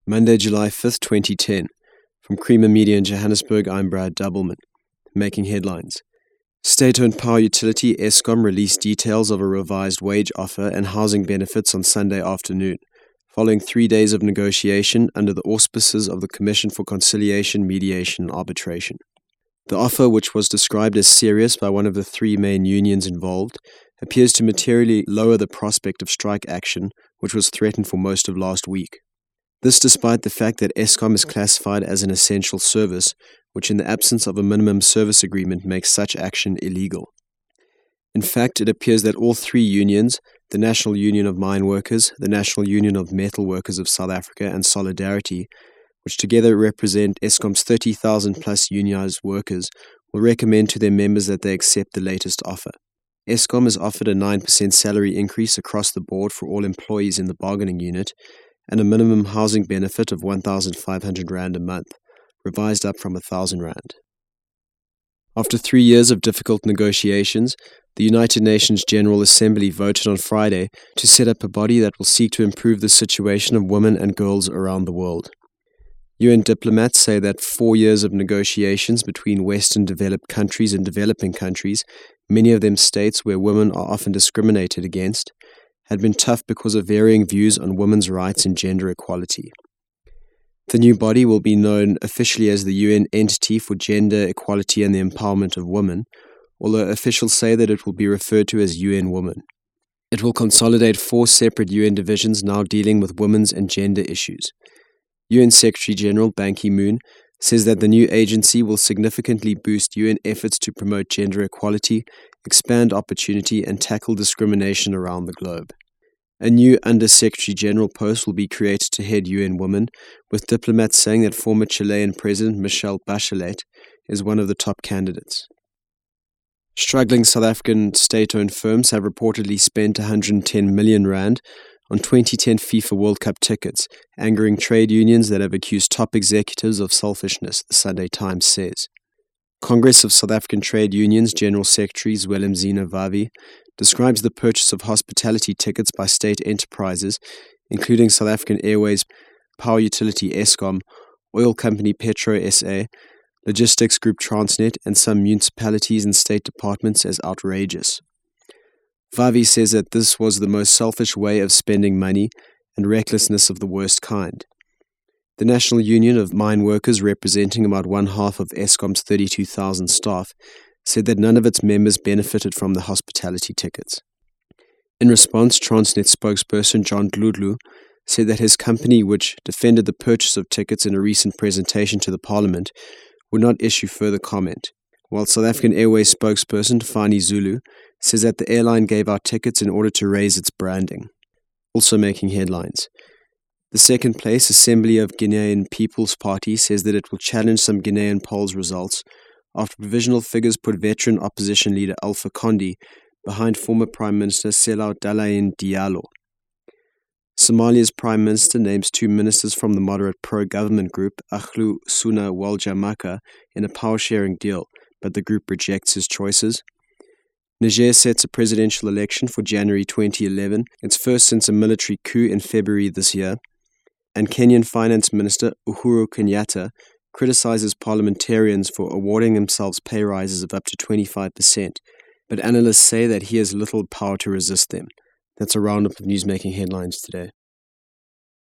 Monday, July 5th, 2010. From Creamer Media in Johannesburg, I'm Brad Doubleman. Making headlines. State-owned power utility Eskom released details of a revised wage offer and housing benefits on Sunday afternoon, following 3 days of negotiation under the auspices of the Commission for Conciliation, Mediation and Arbitration. The offer, which was described as serious by one of the three main unions involved, appears to materially lower the prospect of strike action, which was threatened for most of last week. This despite the fact that Eskom is classified as an essential service, which in the absence of a minimum service agreement makes such action illegal. In fact, it appears that all three unions, the National Union of Mine Workers, the National Union of Metal Workers of South Africa, and Solidarity, which together represent Eskom's 30,000 plus unionized workers, will recommend to their members that they accept the latest offer. Eskom has offered a 9% salary increase across the board for all employees in the bargaining unit and a minimum housing benefit of 1,500 Rand a month, revised up from 1,000 Rand. After 3 years of difficult negotiations, the United Nations General Assembly voted on Friday to set up a body that will seek to improve the situation of women and girls around the world. UN diplomats say that 4 years of negotiations between Western developed countries and developing countries, many of them states where women are often discriminated against, had been tough because of varying views on women's rights and gender equality. The new body will be known officially as the UN Entity for Gender Equality and the Empowerment of Women, although officials say that it will be referred to as UN Women. It will consolidate 4 separate UN divisions now dealing with women's and gender issues. UN Secretary-General Ban Ki-moon says that the new agency will significantly boost UN efforts to promote gender equality, expand opportunity, and tackle discrimination around the globe. A new Under-Secretary-General post will be created to head UN Women, with diplomats saying that former Chilean President Michelle Bachelet is one of the top candidates. Struggling South African state-owned firms have reportedly spent 110 million Rand on 2010 FIFA World Cup tickets, angering trade unions that have accused top executives of selfishness, the Sunday Times says. Congress of South African Trade Unions General Secretary Zwelimzina Vavi describes the purchase of hospitality tickets by state enterprises, including South African Airways, power utility Eskom, oil company Petro SA, logistics group Transnet, and some municipalities and state departments as outrageous. Vavi says that this was the most selfish way of spending money and recklessness of the worst kind. The National Union of Mine Workers, representing about one half of Eskom's 32,000 staff, said that none of its members benefited from the hospitality tickets. In response, Transnet spokesperson John Dludlu said that his company, which defended the purchase of tickets in a recent presentation to the Parliament, would not issue further comment, while South African Airways spokesperson Fani Zulu says that the airline gave out tickets in order to raise its branding. Also making headlines. The second place Assembly of Guinean People's Party says that it will challenge some Guinean polls results after provisional figures put veteran opposition leader Alpha Conde behind former Prime Minister Selou Dalein Diallo. Somalia's Prime Minister names 2 ministers from the moderate pro-government group Ahlu Sunna wal Jama'ah in a power-sharing deal, but the group rejects his choices. Niger sets a presidential election for January 2011, its first since a military coup in February this year. And Kenyan Finance Minister Uhuru Kenyatta criticizes parliamentarians for awarding themselves pay rises of up to 25%, but analysts say that he has little power to resist them. That's a roundup of news making headlines today.